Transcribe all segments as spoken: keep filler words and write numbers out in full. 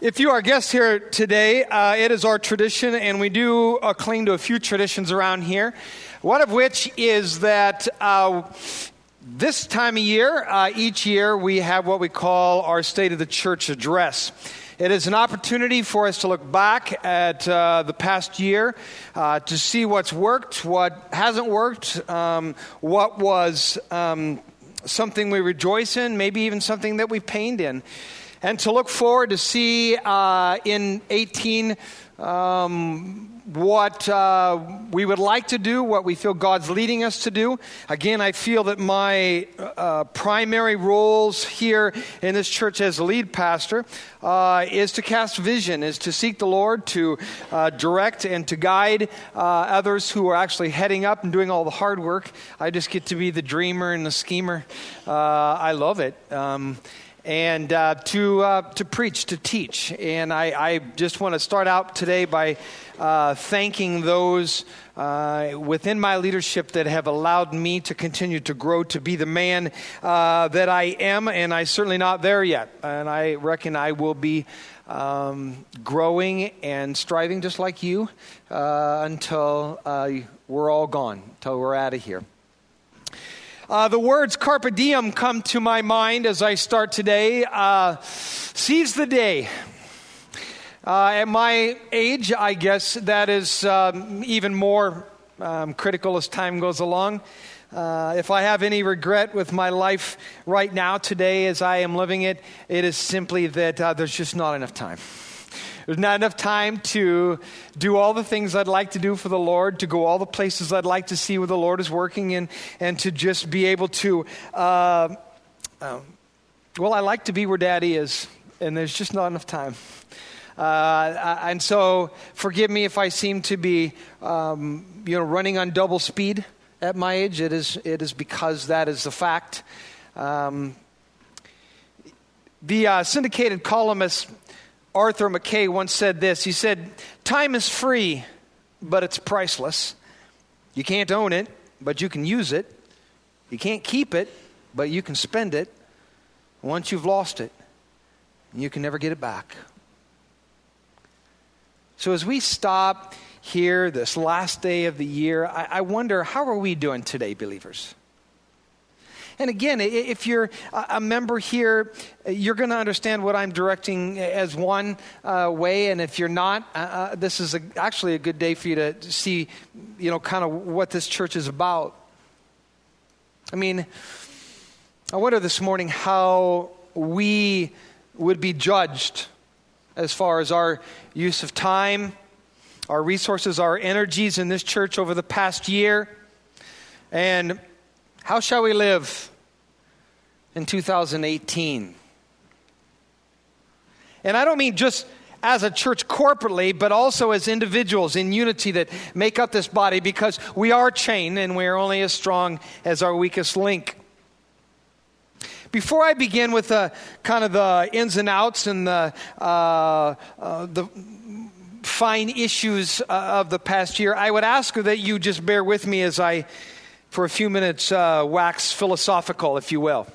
If you are a guest here today, uh, it is our tradition, and we do uh, cling to a few traditions around here. One of which is that uh, this time of year, uh, each year, we have what we call our State of the Church address. It is an opportunity for us to look back at uh, the past year, uh, to see what's worked, what hasn't worked, um, what was um, something we rejoice in, maybe even something that we pained in. And to look forward to see uh, in eighteen um, what uh, we would like to do, what we feel God's leading us to do. Again, I feel that my uh, primary roles here in this church as a lead pastor uh, is to cast vision, is to seek the Lord, to uh, direct and to guide uh, others who are actually heading up and doing all the hard work. I just get to be the dreamer and the schemer. Uh, I love it. Um, And uh, to uh, to preach, to teach. And I, I just want to start out today by uh, thanking those uh, within my leadership that have allowed me to continue to grow, to be the man uh, that I am. And I'm certainly not there yet. And I reckon I will be um, growing and striving just like you uh, until uh, we're all gone, until we're out of here. Uh, the words carpe diem come to my mind as I start today. Uh, seize the day. Uh, at my age, I guess that is um, even more um, critical as time goes along. Uh, if I have any regret with my life right now, today, as I am living it, it is simply that uh, there's just not enough time. There's not enough time to do all the things I'd like to do for the Lord, to go all the places I'd like to see where the Lord is working in, and to just be able to, uh, uh, well, I like to be where Daddy is, and there's just not enough time. Uh, and so forgive me if I seem to be, um, you know, running on double speed at my age. It is, it is because that is the fact. Um, the uh, syndicated columnist Arthur McKay once said this. He said, "Time is free, but it's priceless. You can't own it, but you can use it. You can't keep it, but you can spend it. Once you've lost it, you can never get it back." So as we stop here this last day of the year, I, I wonder, how are we doing today, believers? And again, if you're a member here, you're going to understand what I'm directing as one uh, way. And if you're not, uh, this is a, actually a good day for you to see, you know, kind of what this church is about. I mean, I wonder this morning how we would be judged as far as our use of time, our resources, our energies in this church over the past year. And how shall we live in two thousand eighteen? And I don't mean just as a church corporately, but also as individuals in unity that make up this body, because we are a chain and we are only as strong as our weakest link. Before I begin with the kind of the ins and outs and the uh, uh, the fine issues of the past year, I would ask that you just bear with me as I, for a few minutes, uh, wax philosophical, if you will.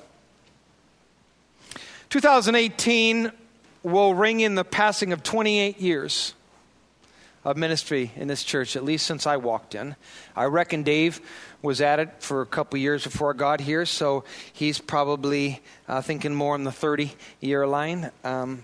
two thousand eighteen will ring in the passing of twenty-eight years of ministry in this church, at least since I walked in. I reckon Dave was at it for a couple years before I got here, so he's probably uh, thinking more in the thirty-year line. Um,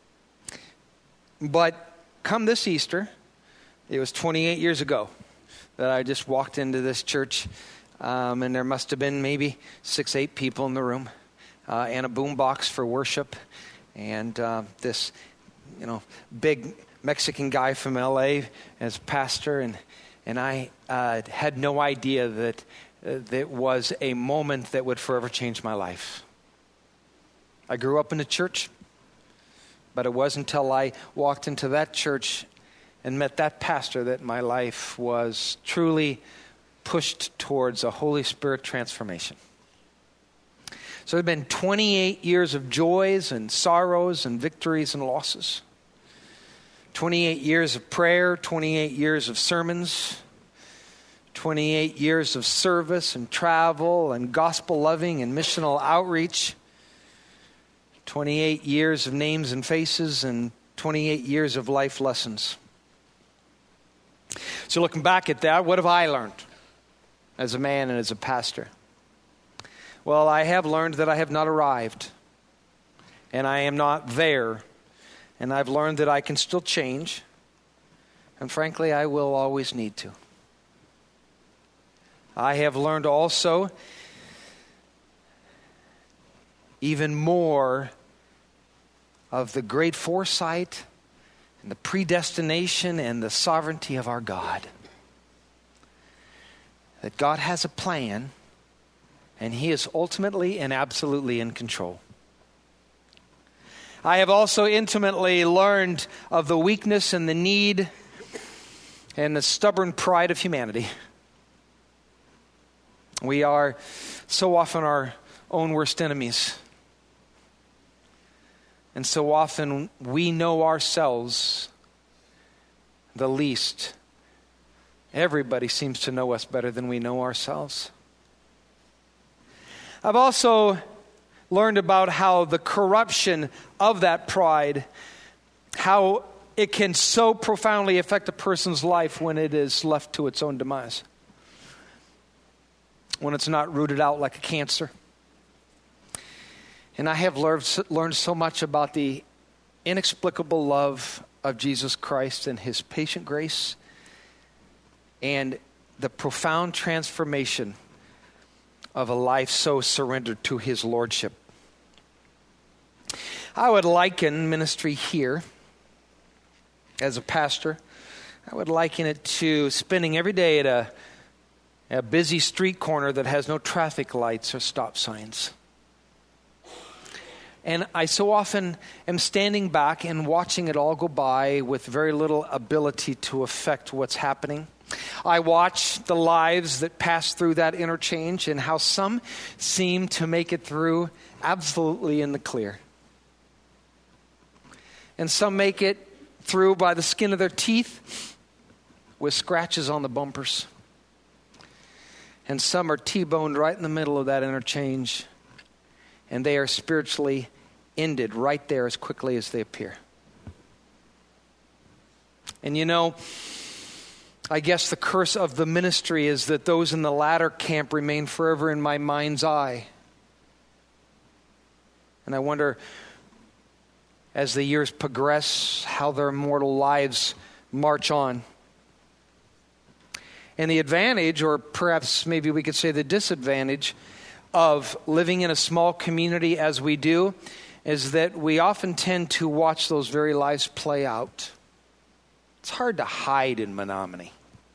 but come this Easter, it was twenty-eight years ago that I just walked into this church. Um, and there must have been maybe six, eight people in the room, uh, and a boom box for worship, and uh, this, you know, big Mexican guy from L A as pastor, and and I uh, had no idea that uh, that was a moment that would forever change my life. I grew up in the church, but it wasn't until I walked into that church and met that pastor that my life was truly pushed towards a Holy Spirit transformation. So it's been twenty-eight years of joys and sorrows and victories and losses. twenty-eight years of prayer, twenty-eight years of sermons, twenty-eight years of service and travel and gospel loving and missional outreach, twenty-eight years of names and faces, and twenty-eight years of life lessons. So looking back at that, what have I learned as a man and as a pastor? Well, I have learned that I have not arrived, and I am not there, and I've learned that I can still change, and frankly, I will always need to. I have learned also even more of the great foresight and the predestination and the sovereignty of our God. That God has a plan, and He is ultimately and absolutely in control. I have also intimately learned of the weakness and the need and the stubborn pride of humanity. We are so often our own worst enemies. And so often we know ourselves the least. Everybody seems to know us better than we know ourselves. I've also learned about how the corruption of that pride, how it can so profoundly affect a person's life when it is left to its own demise. When it's not rooted out like a cancer. And I have learned, learned so much about the inexplicable love of Jesus Christ and His patient grace and the profound transformation of a life so surrendered to His Lordship. I would liken ministry here as a pastor, I would liken it to spending every day at a, a busy street corner that has no traffic lights or stop signs. And I so often am standing back and watching it all go by with very little ability to affect what's happening. I watch the lives that pass through that interchange and how some seem to make it through absolutely in the clear. And some make it through by the skin of their teeth with scratches on the bumpers. And some are T-boned right in the middle of that interchange, and they are spiritually ended right there as quickly as they appear. And you know, I guess the curse of the ministry is that those in the latter camp remain forever in my mind's eye. And I wonder, as the years progress, how their mortal lives march on. And the advantage, or perhaps maybe we could say the disadvantage, of living in a small community as we do, is that we often tend to watch those very lives play out. It's hard to hide in Menominee.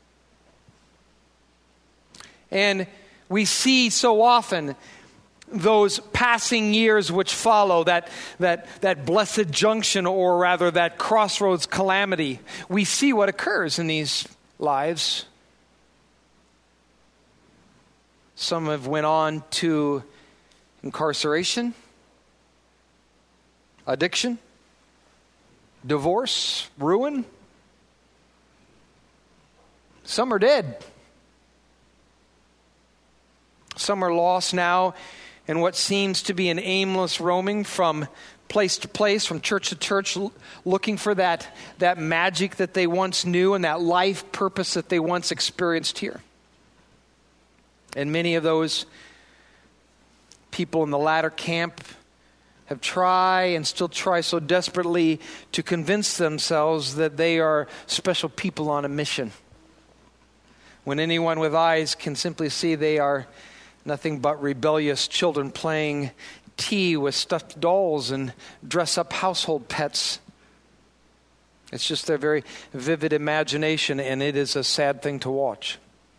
And we see so often those passing years which follow, that, that, that blessed junction, or rather that crossroads calamity. We see what occurs in these lives. Some have went on to incarceration, addiction, divorce, ruin. Some are dead. Some are lost now in what seems to be an aimless roaming from place to place, from church to church, looking for that, that magic that they once knew and that life purpose that they once experienced here. And many of those people in the latter camp have tried and still try so desperately to convince themselves that they are special people on a mission, when anyone with eyes can simply see they are nothing but rebellious children playing tea with stuffed dolls and dress-up household pets. It's just their very vivid imagination, and it is a sad thing to watch.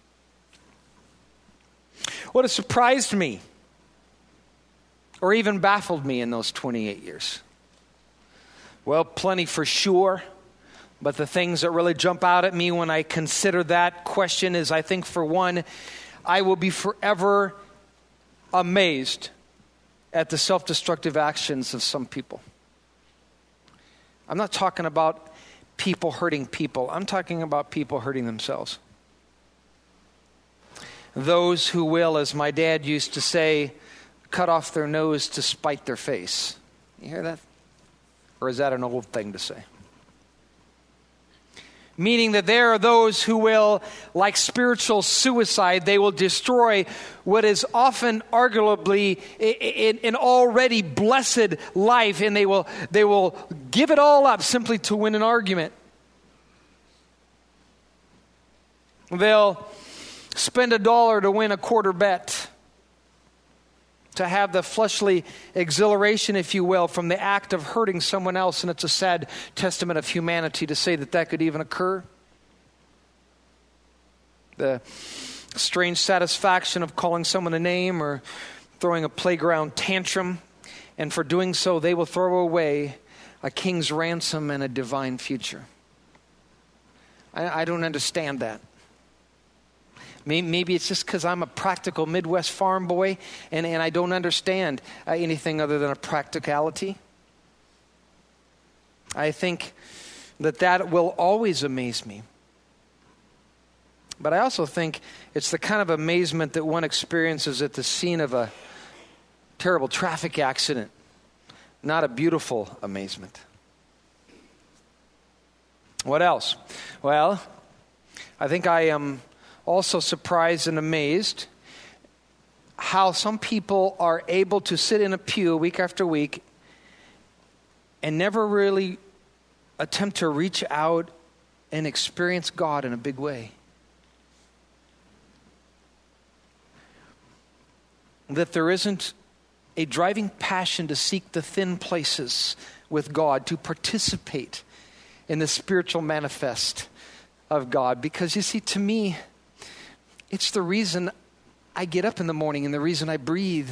What has surprised me, or even baffled me in those twenty-eight years? Well, plenty for sure. But the things that really jump out at me when I consider that question is, I think, for one, I will be forever amazed at the self-destructive actions of some people. I'm not talking about people hurting people. I'm talking about people hurting themselves. Those who will, as my dad used to say, cut off their nose to spite their face. You hear that? Or is that an old thing to say? meaning that there are those who will, like spiritual suicide, they will destroy what is often arguably an already blessed life, and they will they will give it all up simply to win an argument. They'll spend a dollar to win a quarter bet, to have the fleshly exhilaration, if you will, from the act of hurting someone else. And it's a sad testament of humanity to say that that could even occur. The strange satisfaction of calling someone a name or throwing a playground tantrum. And for doing so, they will throw away a king's ransom and a divine future. I, I don't understand that. Maybe it's just because I'm a practical Midwest farm boy and, and I don't understand uh, anything other than a practicality. I think that that will always amaze me. But I also think it's the kind of amazement that one experiences at the scene of a terrible traffic accident, not a beautiful amazement. What else? Well, I think I am also surprised and amazed how some people are able to sit in a pew week after week and never really attempt to reach out and experience God in a big way. That there isn't a driving passion to seek the thin places with God, to participate in the spiritual manifest of God. Because you see, to me, it's the reason I get up in the morning and the reason I breathe.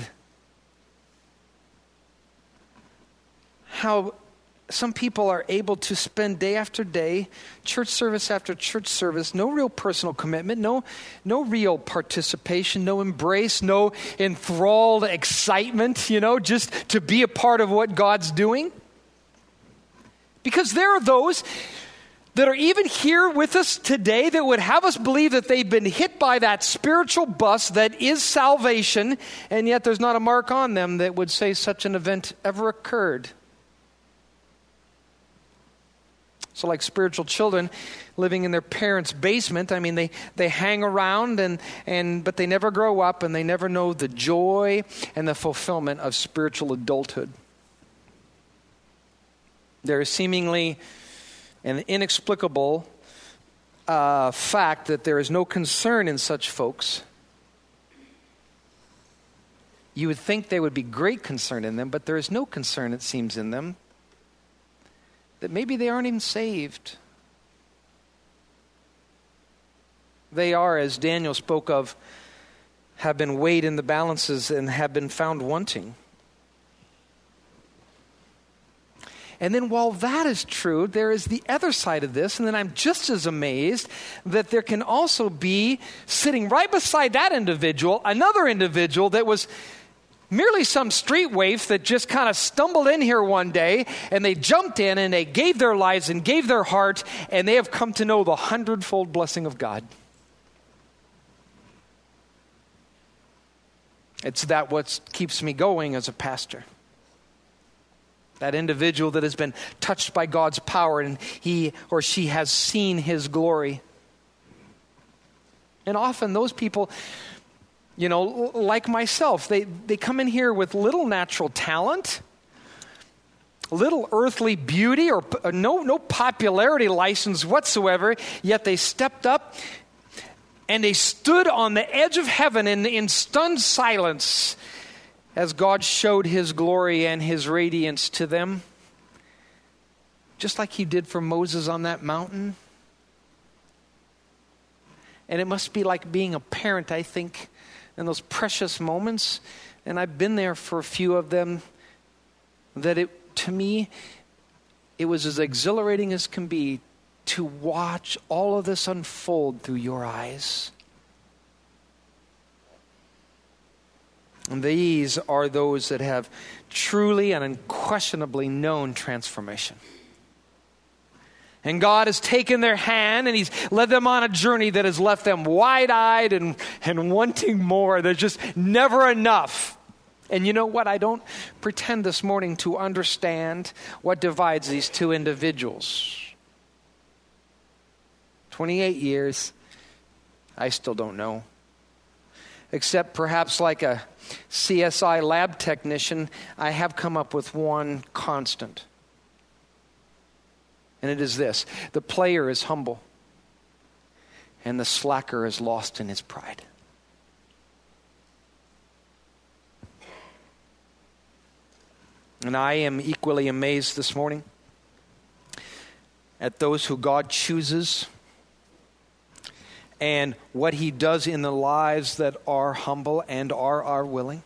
How some people are able to spend day after day, church service after church service, no real personal commitment, no, no real participation, no embrace, no enthralled excitement, you know, just to be a part of what God's doing. Because there are those that are even here with us today that would have us believe that they've been hit by that spiritual bus that is salvation, and yet there's not a mark on them that would say such an event ever occurred. So like spiritual children living in their parents' basement, I mean, they, they hang around, and, and but they never grow up, and they never know the joy and the fulfillment of spiritual adulthood. There is seemingly an inexplicable uh, fact that there is no concern in such folks. You would think there would be great concern in them, but there is no concern, it seems, in them. That maybe they aren't even saved. They are, as Daniel spoke of, have been weighed in the balances and have been found wanting. And then while that is true, there is the other side of this, and then I'm just as amazed that there can also be, sitting right beside that individual, another individual that was merely some street waif that just kind of stumbled in here one day, and they jumped in and they gave their lives and gave their heart, and they have come to know the hundredfold blessing of God. It's that what keeps me going as a pastor. That individual that has been touched by God's power and he or she has seen his glory. And often those people, you know, like myself, they, they come in here with little natural talent, little earthly beauty, or no, no popularity license whatsoever, yet they stepped up and they stood on the edge of heaven in, in stunned silence as God showed his glory and his radiance to them, just like he did for Moses on that mountain. And it must be like being a parent, I think, in those precious moments. And I've been there for a few of them, that it, to me, it was as exhilarating as can be to watch all of this unfold through your eyes. And these are those that have truly and unquestionably known transformation. And God has taken their hand and he's led them on a journey that has left them wide-eyed and, and wanting more. There's just never enough. And you know what? I don't pretend this morning to understand what divides these two individuals. twenty-eight years, I still don't know. Except perhaps like a C S I lab technician, I have come up with one constant. And it is this: the player is humble, and the slacker is lost in his pride. And I am equally amazed this morning at those who God chooses and what he does in the lives that are humble and are, are willing.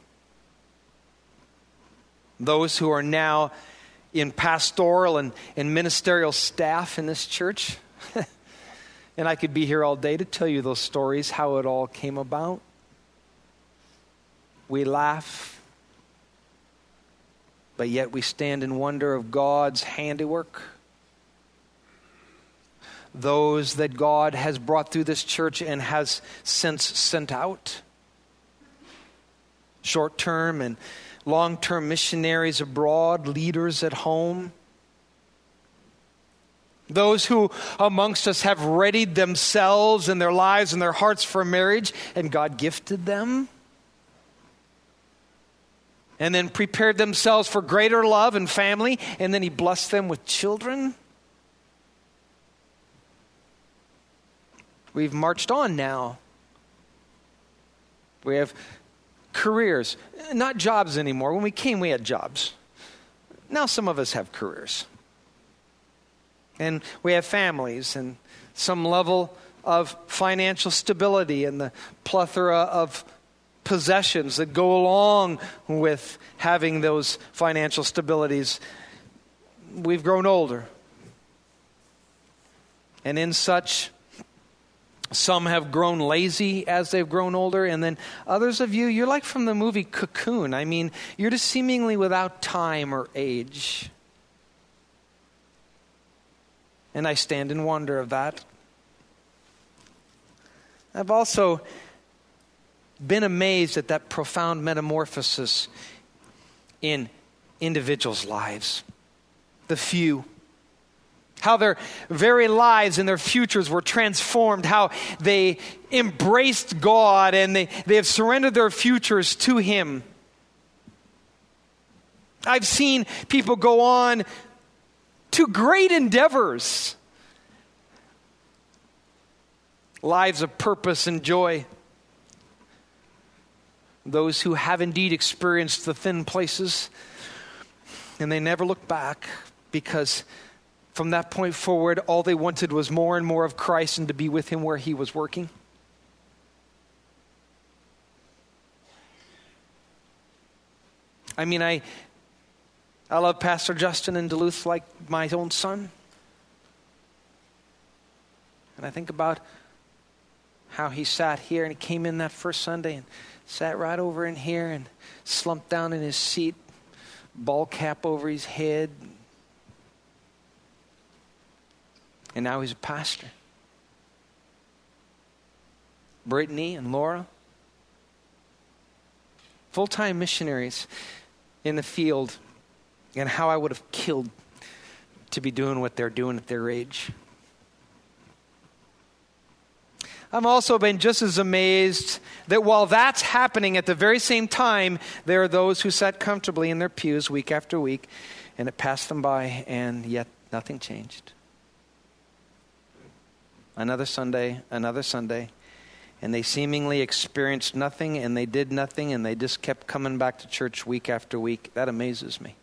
Those who are now in pastoral and, and ministerial staff in this church. And I could be here all day to tell you those stories, how it all came about. We laugh, but yet we stand in wonder of God's handiwork. Those that God has brought through this church and has since sent out. Short-term and long-term missionaries abroad, leaders at home. Those who amongst us have readied themselves and their lives and their hearts for marriage, and God gifted them. And then prepared themselves for greater love and family, and then he blessed them with children. We've marched on now. We have careers, not jobs anymore. When we came, we had jobs. Now some of us have careers. And we have families and some level of financial stability and the plethora of possessions that go along with having those financial stabilities. We've grown older. And in such, some have grown lazy as they've grown older, and then others of you, you're like from the movie Cocoon. I mean, you're just seemingly without time or age. And I stand in wonder of that. I've also been amazed at that profound metamorphosis in individuals' lives. The few. How their very lives and their futures were transformed. How they embraced God and they, they have surrendered their futures to him. I've seen people go on to great endeavors. Lives of purpose and joy. Those who have indeed experienced the thin places and they never look back, because from that point forward, all they wanted was more and more of Christ and to be with him where he was working. I mean, I I love Pastor Justin in Duluth like my own son. And I think about how he sat here and he came in that first Sunday and sat right over in here and slumped down in his seat, ball cap over his head. And now he's a pastor. Brittany and Laura, full-time missionaries in the field, and how I would have killed to be doing what they're doing at their age. I've also been just as amazed that while that's happening at the very same time, there are those who sat comfortably in their pews week after week, and it passed them by, and yet nothing changed. Another Sunday, another Sunday, and they seemingly experienced nothing, and they did nothing, and they just kept coming back to church week after week. That amazes me.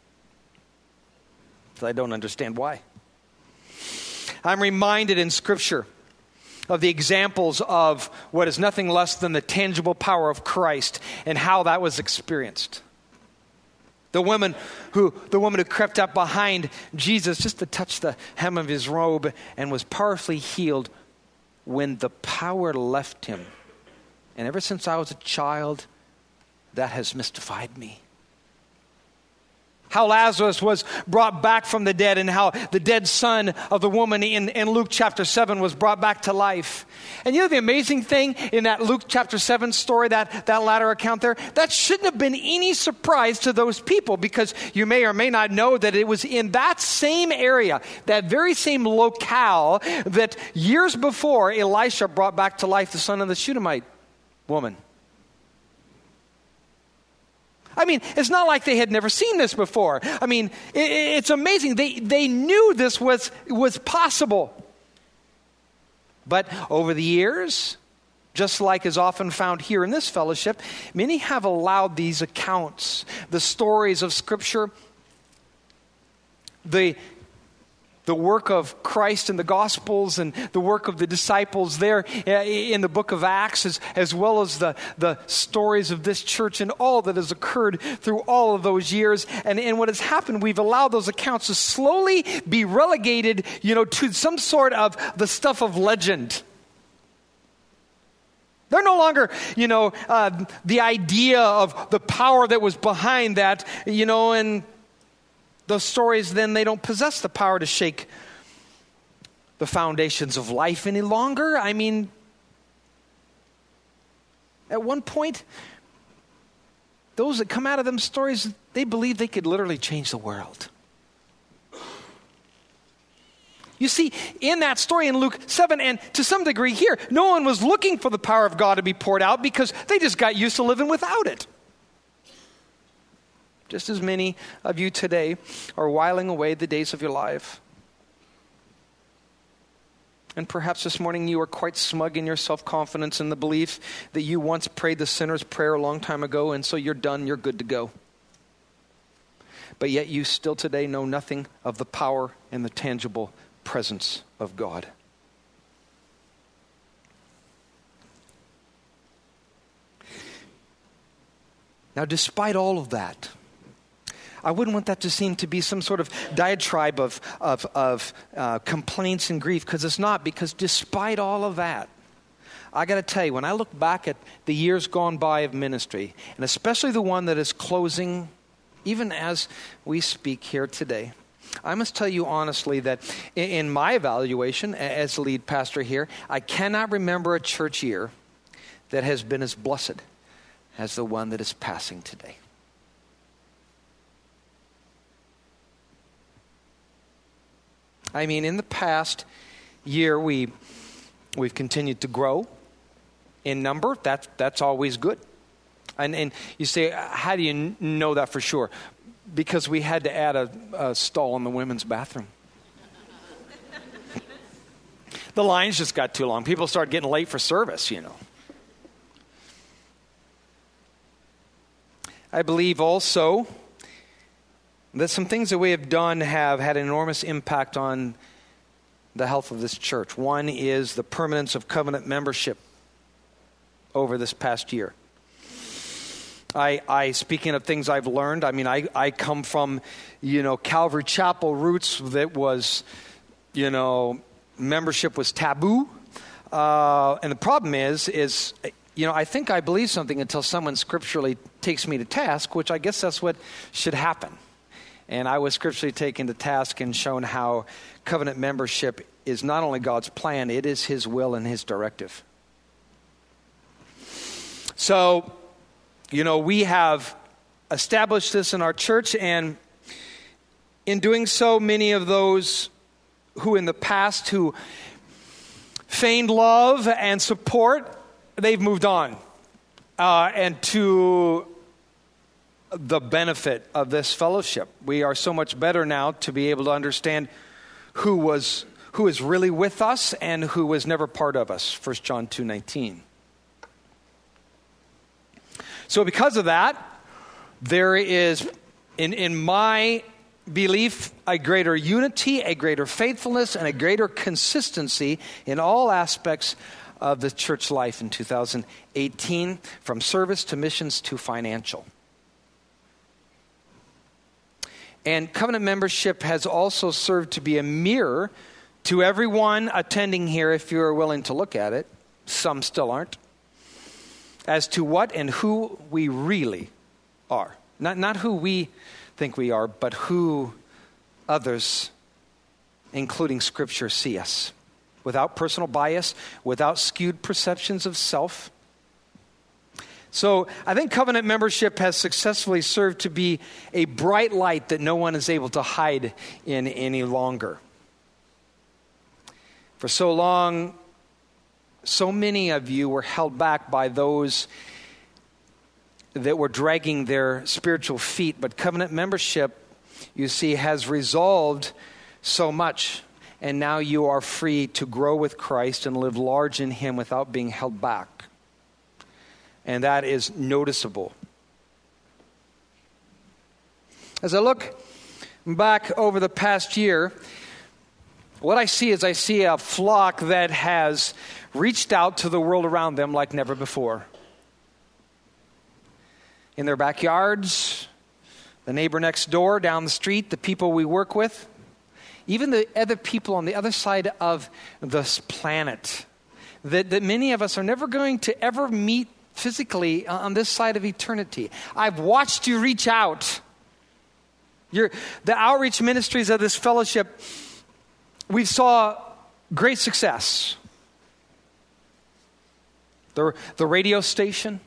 I don't understand why. I'm reminded in Scripture of the examples of what is nothing less than the tangible power of Christ and how that was experienced. The woman who, the woman who crept up behind Jesus just to touch the hem of his robe and was powerfully healed when the power left him. And ever since I was a child, that has mystified me. How Lazarus was brought back from the dead, and how the dead son of the woman in, in Luke chapter seven was brought back to life. And you know the amazing thing in that Luke chapter seven story, that, that latter account there, that shouldn't have been any surprise to those people, because you may or may not know that it was in that same area, that very same locale, that years before Elisha brought back to life the son of the Shunammite woman. I mean, it's not like they had never seen this before. I mean, it, it's amazing. They they knew this was, was possible. But over the years, just like is often found here in this fellowship, many have allowed these accounts, the stories of Scripture, the the work of Christ in the Gospels and the work of the disciples there in the book of Acts, as, as well as the, the stories of this church and all that has occurred through all of those years. And, and what has happened, we've allowed those accounts to slowly be relegated, you know, to some sort of the stuff of legend. They're no longer, you know, uh, the idea of the power that was behind that, you know, and those stories, then they don't possess the power to shake the foundations of life any longer. I mean, at one point, those that come out of them stories, they believe they could literally change the world. You see, in that story in Luke seven, and to some degree here, no one was looking for the power of God to be poured out, because they just got used to living without it. Just as many of you today are whiling away the days of your life. And perhaps this morning you are quite smug in your self-confidence in the belief that you once prayed the sinner's prayer a long time ago, and so you're done, you're good to go. But yet you still today know nothing of the power and the tangible presence of God. Now, despite all of that, I wouldn't want that to seem to be some sort of diatribe of, of, of uh, complaints and grief, because it's not. Because despite all of that, I got to tell you, when I look back at the years gone by of ministry, and especially the one that is closing, even as we speak here today, I must tell you honestly that in, in my evaluation as lead pastor here, I cannot remember a church year that has been as blessed as the one that is passing today. I mean, in the past year, we, we've continued to grow in number. That's, that's always good. And, and you say, how do you n- know that for sure? Because we had to add a, a stall in the women's bathroom. The lines just got too long. People started getting late for service, you know. I believe also that some things that we have done have had an enormous impact on the health of this church. One is the permanence of covenant membership over this past year. I, I speaking of things I've learned, I mean, I, I come from, you know, Calvary Chapel roots that was, you know, membership was taboo. Uh, and the problem is, is, you know, I think I believe something until someone scripturally takes me to task, which I guess that's what should happen. And I was scripturally taken to task and shown how covenant membership is not only God's plan, it is His will and His directive. So, you know, we have established this in our church, and in doing so, many of those who in the past who feigned love and support, they've moved on. Uh, and to the benefit of this fellowship, we are so much better now to be able to understand who was who is really with us and who was never part of us. First John two nineteen. So because of that, there is, in, in my belief, a greater unity, a greater faithfulness, and a greater consistency in all aspects of the church life in two thousand eighteen, from service to missions to financial. And covenant membership has also served to be a mirror to everyone attending here, if you're willing to look at it. Some still aren't. As to what and who we really are. Not, not who we think we are, but who others, including Scripture, see us. Without personal bias, without skewed perceptions of self. So I think covenant membership has successfully served to be a bright light that no one is able to hide in any longer. For so long, so many of you were held back by those that were dragging their spiritual feet. But covenant membership, you see, has resolved so much. And now you are free to grow with Christ and live large in Him without being held back. And that is noticeable. As I look back over the past year, what I see is I see a flock that has reached out to the world around them like never before. In their backyards, the neighbor next door, down the street, the people we work with, even the other people on the other side of this planet that, that many of us are never going to ever meet physically on this side of eternity. I've watched you reach out. You're, the outreach ministries of this fellowship, we saw great success. The, the radio station,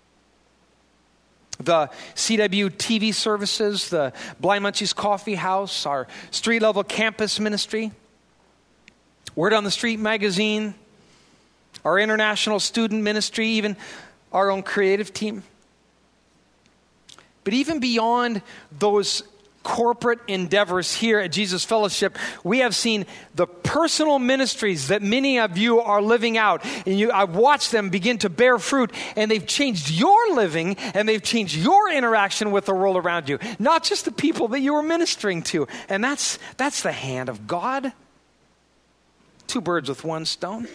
the C W T V services, the Blind Munchies Coffee House, our street level campus ministry, Word on the Street magazine, our international student ministry, even our own creative team. But even beyond those corporate endeavors here at Jesus Fellowship, we have seen the personal ministries that many of you are living out. And you, I've watched them begin to bear fruit, and they've changed your living, and they've changed your interaction with the world around you. Not just the people that you were ministering to. And that's, that's the hand of God. Two birds with one stone.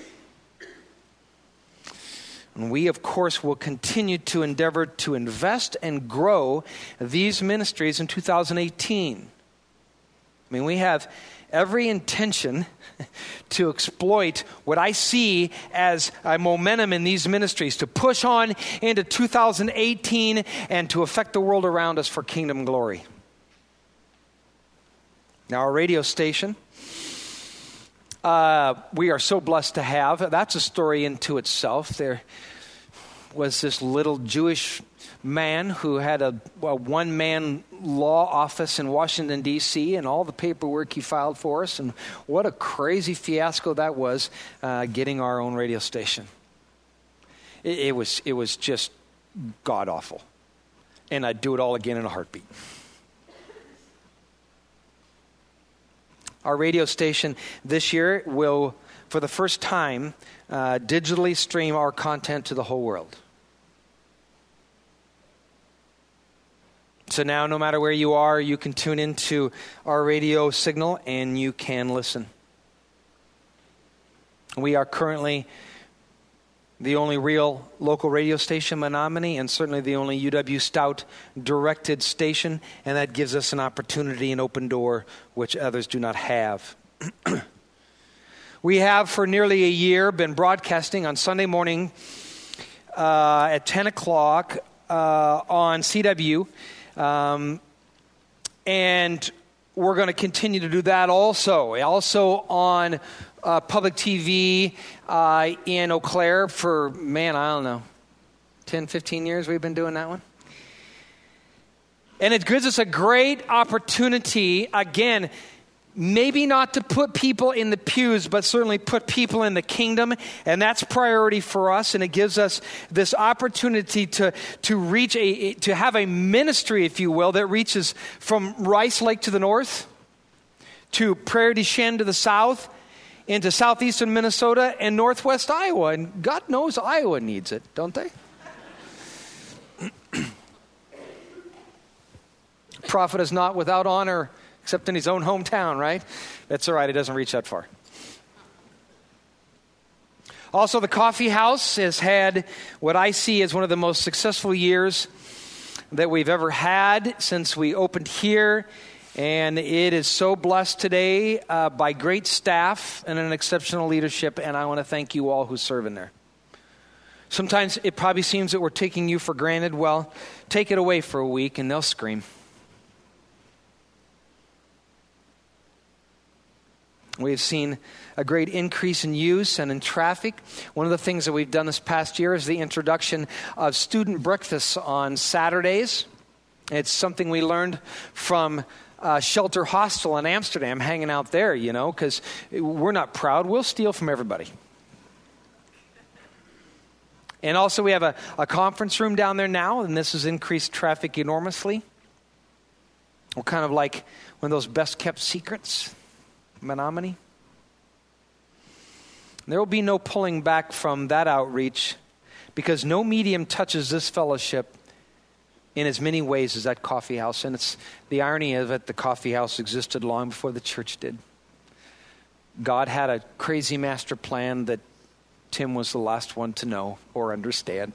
And we, of course, will continue to endeavor to invest and grow these ministries in two thousand eighteen. I mean, we have every intention to exploit what I see as a momentum in these ministries, to push on into two thousand eighteen and to affect the world around us for kingdom glory. Now, our radio station, Uh, we are so blessed to have. That's a story into itself. There was this little Jewish man who had a, a one-man law office in Washington, D C, and all the paperwork he filed for us. And what a crazy fiasco that was, uh, getting our own radio station. It, it was, it was just god-awful. And I'd do it all again in a heartbeat. Our radio station this year will, for the first time, uh, digitally stream our content to the whole world. So now, no matter where you are, you can tune into our radio signal and you can listen. We are currently the only real local radio station, Menominee, and certainly the only U W Stout directed station, and that gives us an opportunity, an open door, which others do not have. We have for nearly a year been broadcasting on Sunday morning uh, at ten o'clock uh, on C W, um, and we're going to continue to do that also. Also on Uh, public T V uh, in Eau Claire for, man, I don't know, ten, fifteen years we've been doing that one. And it gives us a great opportunity, again, maybe not to put people in the pews, but certainly put people in the kingdom. And that's priority for us. And it gives us this opportunity to, to reach a, to have a ministry, if you will, that reaches from Rice Lake to the north, to Prairie du Chien to the south, into southeastern Minnesota and northwest Iowa. And God knows Iowa needs it, don't they? Prophet is not without honor except in his own hometown, right? That's all right. It doesn't reach that far. Also, the Coffee House has had what I see as one of the most successful years that we've ever had since we opened here. And it is so blessed today uh, by great staff and an exceptional leadership, and I want to thank you all who serve in there. Sometimes it probably seems that we're taking you for granted. Well, take it away for a week and they'll scream. We've seen a great increase in use and in traffic. One of the things that we've done this past year is the introduction of student breakfasts on Saturdays. It's something we learned from uh, Shelter Hostel in Amsterdam, hanging out there, you know, because we're not proud. We'll steal from everybody. And also we have a, a conference room down there now, and this has increased traffic enormously. We're kind of like one of those best-kept secrets, Menominee. There will be no pulling back from that outreach because no medium touches this fellowship in as many ways as that coffee house. And it's the irony of it, the coffee house existed long before the church did. God had a crazy master plan that Tim was the last one to know or understand.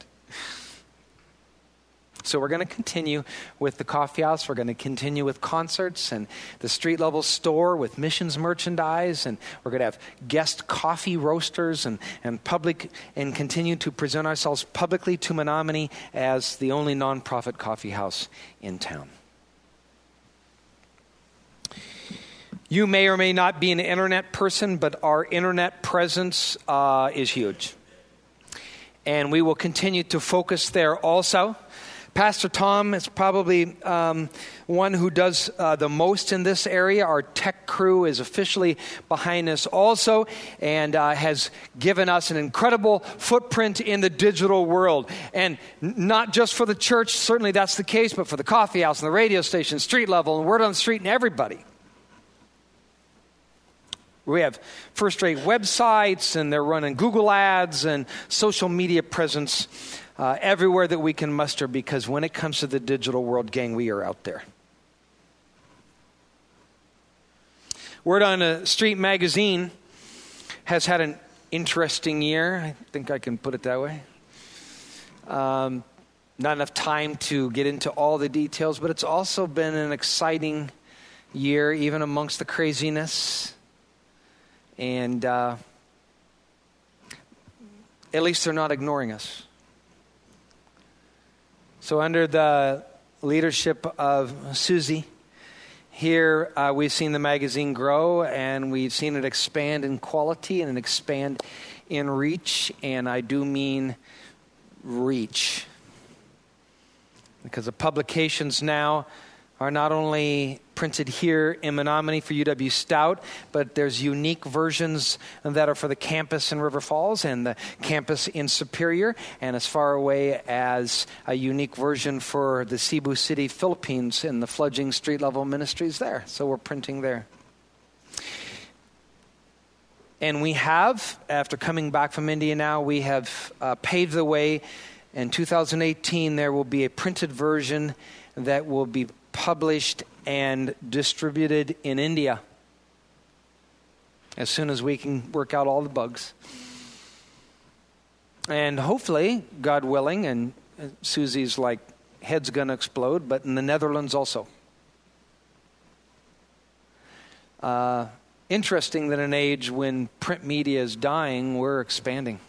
So we're going to continue with the coffee house. We're going to continue with concerts and the street level store with missions merchandise. And we're going to have guest coffee roasters and, and public and continue to present ourselves publicly to Menominee as the only nonprofit coffee house in town. You may or may not be an internet person, but our internet presence uh, is huge. And we will continue to focus there also. Pastor Tom is probably um, one who does uh, the most in this area. Our tech crew is officially behind us also and uh, has given us an incredible footprint in the digital world. And n- not just for the church, certainly that's the case, but for the coffee house and the radio station, street level, and word on the street and everybody. We have first-rate websites, and they're running Google ads and social media presence Uh, everywhere that we can muster, because when it comes to the digital world, gang, we are out there. Word on the Street magazine has had an interesting year. I think I can put it that way. Um, not enough time to get into all the details, but it's also been an exciting year, even amongst the craziness. And uh, at least they're not ignoring us. So under the leadership of Susie, here uh, we've seen the magazine grow, and we've seen it expand in quality and expand in reach, and I do mean reach. Because the publications now are not only printed here in Menominee for U W Stout, but there's unique versions that are for the campus in River Falls and the campus in Superior, and as far away as a unique version for the Cebu City, Philippines, and the fledgling street level ministries there. So we're printing there. And we have, after coming back from India now, we have uh, paved the way. In two thousand eighteen, there will be a printed version that will be published and distributed in India as soon as we can work out all the bugs. And hopefully, God willing, and Susie's like, head's going to explode, but in the Netherlands also. Uh, interesting that in an age when print media is dying, we're expanding.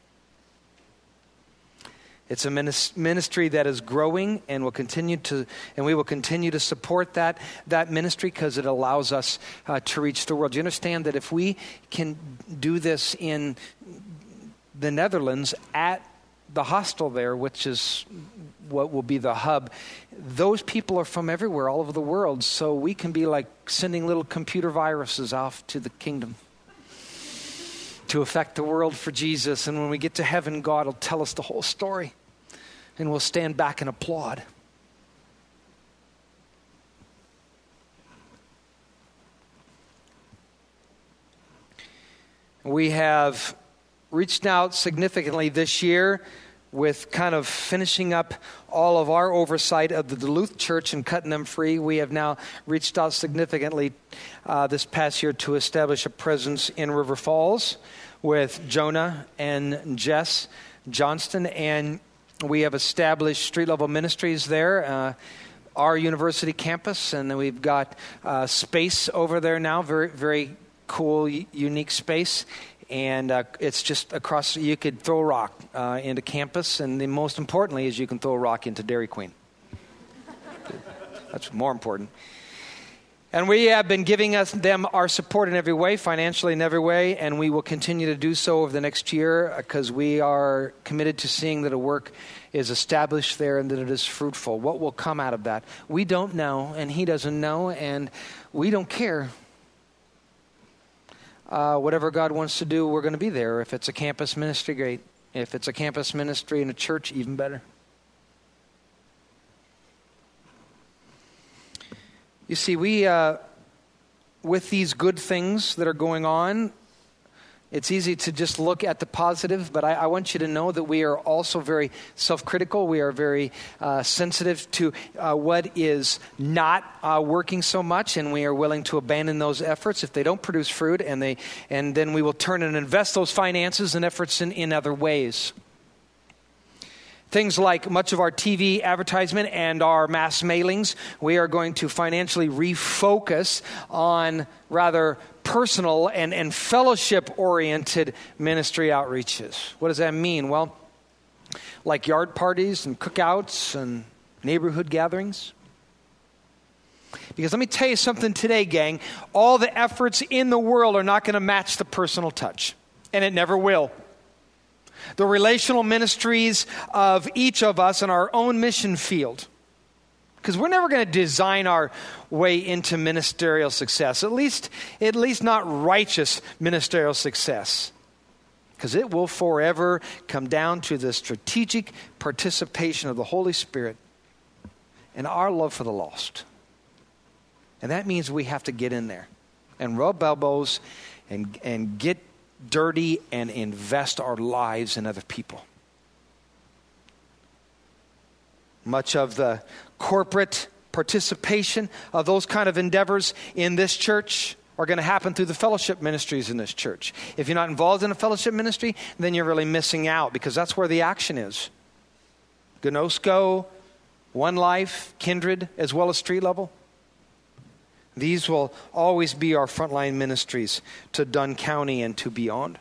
It's a ministry that is growing, and will continue to, and we will continue to support that that ministry because it allows us uh, to reach the world. Do you understand that if we can do this in the Netherlands at the hostel there, which is what will be the hub, those people are from everywhere, all over the world, so we can be like sending little computer viruses off to the kingdom to affect the world for Jesus. And when we get to heaven, God will tell us the whole story. And we'll stand back and applaud. We have reached out significantly this year with kind of finishing up all of our oversight of the Duluth Church and cutting them free. We have now reached out significantly uh, this past year to establish a presence in River Falls with Jonah and Jess Johnston, and we have established street-level ministries there, uh, our university campus, and then we've got uh, space over there now, very, very cool, unique space. And uh, it's just across, you could throw a rock uh, into campus, and the most importantly is you can throw a rock into Dairy Queen. That's more important. And we have been giving us them our support in every way, financially in every way, and we will continue to do so over the next year because we are committed to seeing that a work is established there and that it is fruitful. What will come out of that? We don't know, and he doesn't know, and we don't care. Uh, whatever God wants to do, we're going to be there. If it's a campus ministry, great. If it's a campus ministry in a church, even better. You see, we, uh, with these good things that are going on, it's easy to just look at the positive, but I, I want you to know that we are also very self-critical. We are very uh, sensitive to uh, what is not uh, working so much, and we are willing to abandon those efforts if they don't produce fruit, and they, and then we will turn and invest those finances and efforts in, in other ways. Things like much of our T V advertisement and our mass mailings, we are going to financially refocus on rather personal and, and fellowship-oriented ministry outreaches. What does that mean? Well, like yard parties and cookouts and neighborhood gatherings. Because let me tell you something today, gang. All the efforts in the world are not going to match the personal touch. And it never will. The relational ministries of each of us in our own mission field. Because we're never going to design our way into ministerial success. At least, at least not righteous ministerial success. Because it will forever come down to the strategic participation of the Holy Spirit and our love for the lost. And that means we have to get in there and rub elbows and, and get dirty and invest our lives in other people. Much of the corporate participation of those kind of endeavors in this church are going to happen through the fellowship ministries in this church. If you're not involved in a fellowship ministry, then you're really missing out because that's where the action is. Gnosko, One Life, Kindred, as well as street level. These will always be our frontline ministries to Dunn County and to beyond.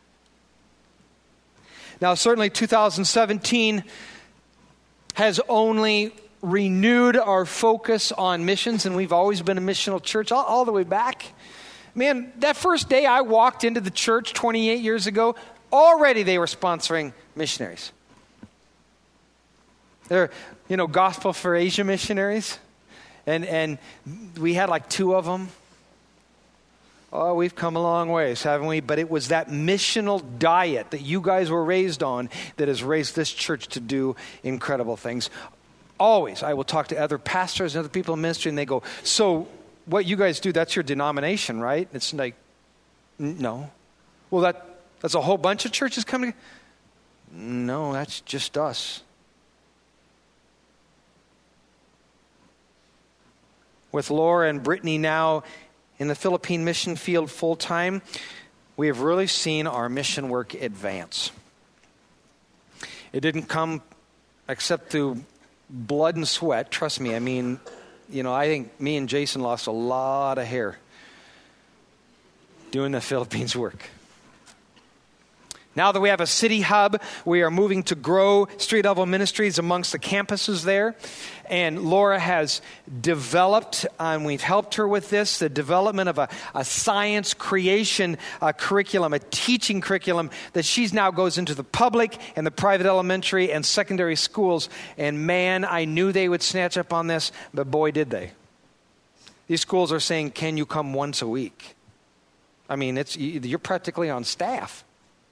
Now, certainly two thousand seventeen has only renewed our focus on missions, and we've always been a missional church all, all the way back. Man, that first day I walked into the church twenty-eight years ago, already they were sponsoring missionaries. They're, you know, Gospel for Asia missionaries. And and we had like two of them. Oh, we've come a long ways, haven't we? But it was that missional diet that you guys were raised on that has raised this church to do incredible things. Always, I will talk to other pastors and other people in ministry, and they go, so what you guys do, that's your denomination, right? It's like, no. Well, that that's a whole bunch of churches coming together? No, that's just us. With Laura and Brittany now in the Philippine mission field full time, we have really seen our mission work advance. It didn't come except through blood and sweat. Trust me, I mean, you know, I think me and Jason lost a lot of hair doing the Philippines work. Now that we have a city hub, we are moving to grow street level ministries amongst the campuses there. And Laura has developed, and we've helped her with this, the development of a, a science creation uh, curriculum, a teaching curriculum that she now goes into the public and the private elementary and secondary schools. And man, I knew they would snatch up on this, but boy, did they. These schools are saying, can you come once a week? I mean, it's you're practically on staff.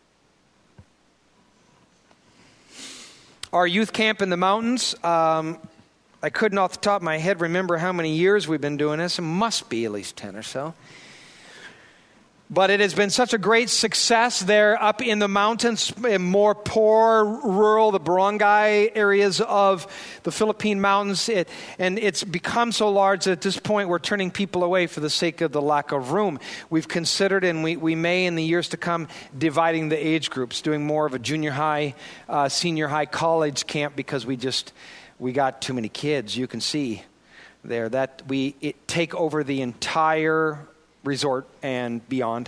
Our youth camp in the mountains, um, I couldn't off the top of my head remember how many years we've been doing this. It must be at least ten or so. But it has been such a great success there up in the mountains, in more poor, rural, the barangay areas of the Philippine mountains. It, and it's become so large that at this point we're turning people away for the sake of the lack of room. We've considered, and we, we may in the years to come, dividing the age groups, doing more of a junior high, uh, senior high, college camp because we just, we got too many kids. You can see there that we it take over the entire resort and beyond.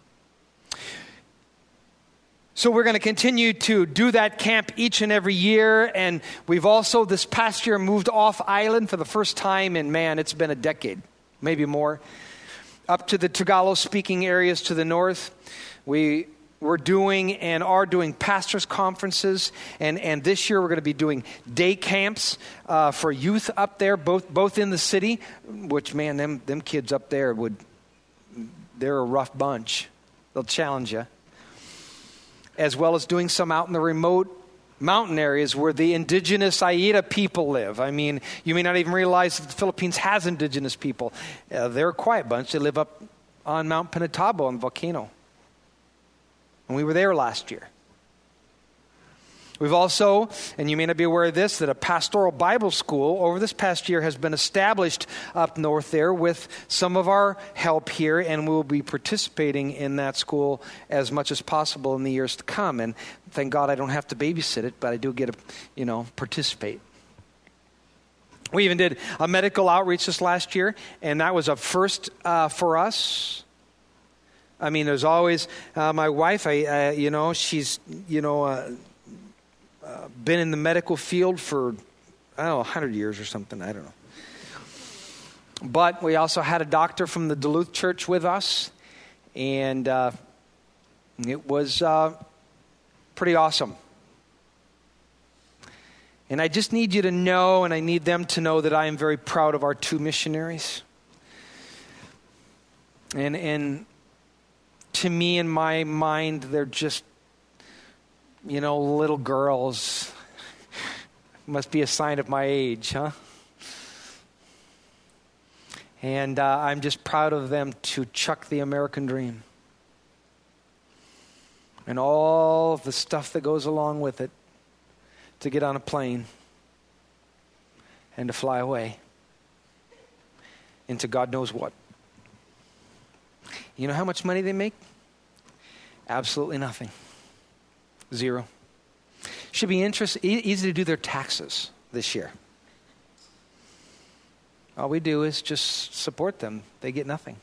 So we're going to continue to do that camp each and every year. And we've also this past year moved off island for the first time in, man, it's been a decade. maybe more. Up to the Tagalog-speaking areas to the north, we we're doing and are doing pastors' conferences, and, and this year we're going to be doing day camps uh, for youth up there, both both in the city, which, man, them them kids up there would, they're a rough bunch. They'll challenge you. As well as doing some out in the remote mountain areas where the indigenous Aita people live. I mean, you may not even realize that the Philippines has indigenous people. Uh, they're a quiet bunch. They live up on Mount Pinatubo on the volcano. And we were there last year. We've also, and you may not be aware of this, that a pastoral Bible school over this past year has been established up north there with some of our help here, and we'll be participating in that school as much as possible in the years to come. And thank God I don't have to babysit it, but I do get to, you know, participate. We even did a medical outreach this last year, and that was a first uh, for us. I mean, there's always, uh, my wife, I, uh, you know, she's, you know, uh, Uh, been in the medical field for, I don't know, one hundred years or something. I don't know. But we also had a doctor from the Duluth church with us. And uh, it was uh, pretty awesome. And I just need you to know, and I need them to know, that I am very proud of our two missionaries. And, and to me, in my mind, they're just, you know, little girls. Must be a sign of my age, huh? And uh, I'm just proud of them to chuck the American dream. And all the stuff that goes along with it. To get on a plane. And to fly away. Into God knows what. You know how much money they make? Absolutely nothing. Zero. Should be interest, e- easy to do their taxes this year. All we do is just support them. They get nothing.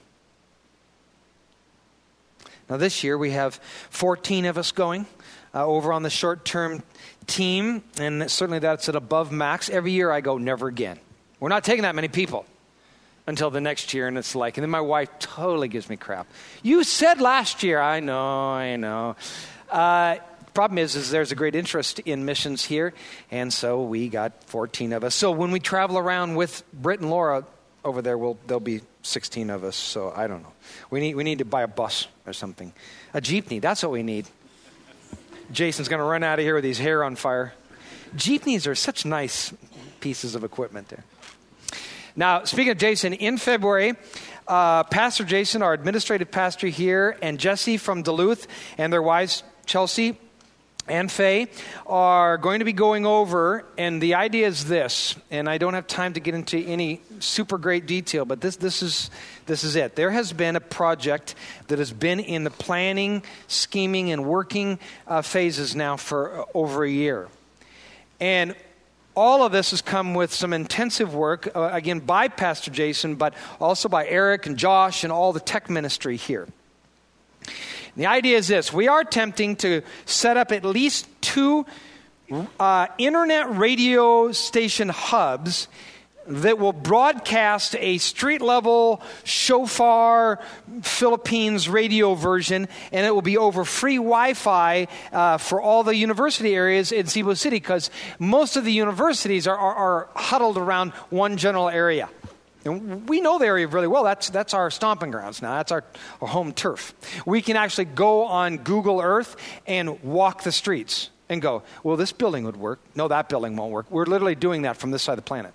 Now this year we have fourteen of us going uh, over on the short-term team, and certainly that's at above max. Every year I go, never again. We're not taking that many people until the next year, and it's like, and then my wife totally gives me crap. You said last year. I know, I know. Uh, problem is, is there's a great interest in missions here, and so we got fourteen of us. So when we travel around with Britt and Laura over there, we'll, there'll be sixteen of us, so I don't know. We need we need to buy a bus or something. A jeepney, that's what we need. Jason's going to run out of here with his hair on fire. Jeepneys are such nice pieces of equipment there. Now, speaking of Jason, in February, uh, Pastor Jason, our administrative pastor here, and Jesse from Duluth, and their wives, Chelsea and Faye, are going to be going over, and the idea is this, and I don't have time to get into any super great detail, but this this is this is it. There has been a project that has been in the planning, scheming, and working uh, phases now for uh, over a year. And all of this has come with some intensive work, uh, again, by Pastor Jason, but also by Eric and Josh and all the tech ministry here. The idea is this. We are attempting to set up at least two uh, internet radio station hubs that will broadcast a street-level shofar Philippines radio version, and it will be over free Wi-Fi uh, for all the university areas in Cebu City, because most of the universities are, are, are huddled around one general area. And we know the area really well. That's that's our stomping grounds now. That's our, our home turf. We can actually go on Google Earth and walk the streets and go, well, this building would work. No, that building won't work. We're literally doing that from this side of the planet.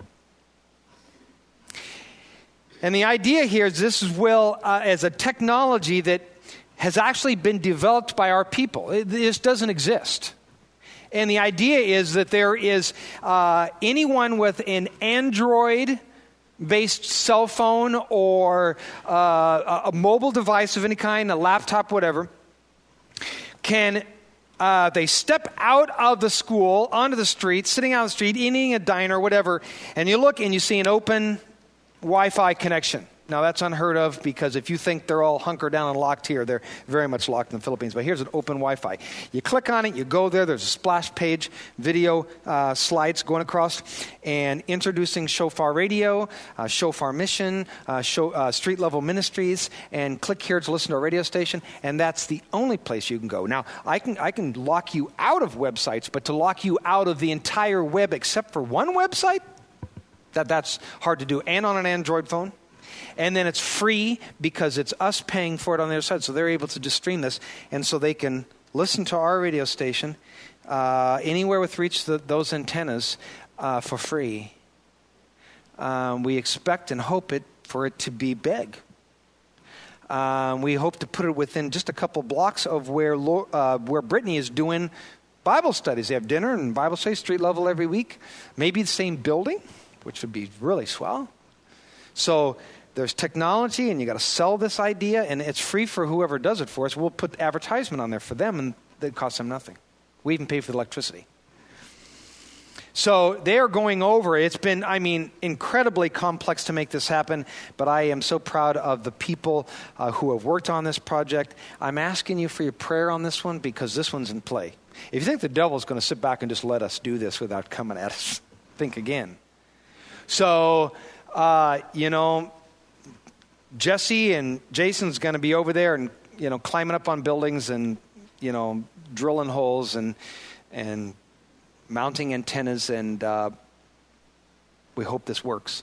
And the idea here is this is well uh, as a technology that has actually been developed by our people. It, this doesn't exist. And the idea is that there is uh, anyone with an Android based cell phone or uh, a mobile device of any kind, a laptop, whatever, can uh, they step out of the school onto the street, sitting out on the street, eating a diner, whatever, and you look and you see an open Wi-Fi connection. Now, that's unheard of because if you think they're all hunkered down and locked here, they're very much locked in the Philippines. But here's an open Wi-Fi. You click on it, you go there, there's a splash page, video uh, slides going across, and introducing Shofar Radio, uh, Shofar Mission, uh, show, uh, Street Level Ministries, and click here to listen to our radio station, and that's the only place you can go. Now, I can, I can lock you out of websites, but to lock you out of the entire web except for one website, that, that's hard to do, and on an Android phone. And then it's free because it's us paying for it on their side. So they're able to just stream this. And so they can listen to our radio station uh, anywhere with reach the, those antennas uh, for free. Um, we expect and hope it for it to be big. Um, we hope to put it within just a couple blocks of where uh, where Brittany is doing Bible studies. They have dinner and Bible studies, street level every week. Maybe the same building, which would be really swell. So there's technology, and you got to sell this idea, and it's free for whoever does it for us. We'll put advertisement on there for them, and it costs them nothing. We even pay for the electricity. So they are going over. It's been, I mean, incredibly complex to make this happen, but I am so proud of the people uh, who have worked on this project. I'm asking you for your prayer on this one because this one's in play. If you think the devil's going to sit back and just let us do this without coming at us, think again. So, uh, you know, Jesse and Jason's going to be over there and, you know, climbing up on buildings and, you know, drilling holes and and mounting antennas, and uh, we hope this works.